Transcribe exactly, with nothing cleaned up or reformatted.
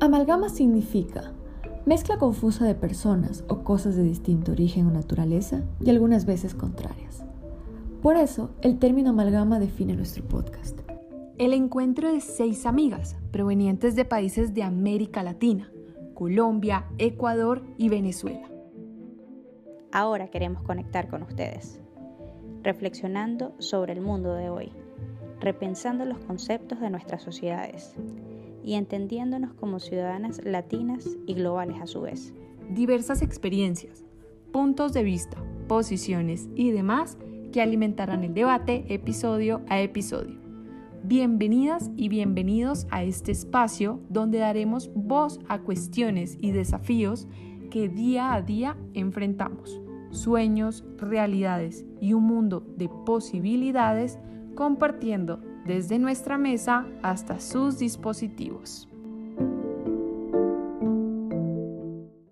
Amalgama significa mezcla confusa de personas o cosas de distinto origen o naturaleza y algunas veces contrarias. Por eso, el término amalgama define nuestro podcast. El encuentro de seis amigas provenientes de países de América Latina, Colombia, Ecuador y Venezuela. Ahora queremos conectar con ustedes, reflexionando sobre el mundo de hoy, repensando los conceptos de nuestras sociedades y entendiéndonos como ciudadanas latinas y globales a su vez. Diversas experiencias, puntos de vista, posiciones y demás que alimentarán el debate episodio a episodio. Bienvenidas y bienvenidos a este espacio donde daremos voz a cuestiones y desafíos que día a día enfrentamos, sueños, realidades y un mundo de posibilidades compartiendo desde nuestra mesa hasta sus dispositivos.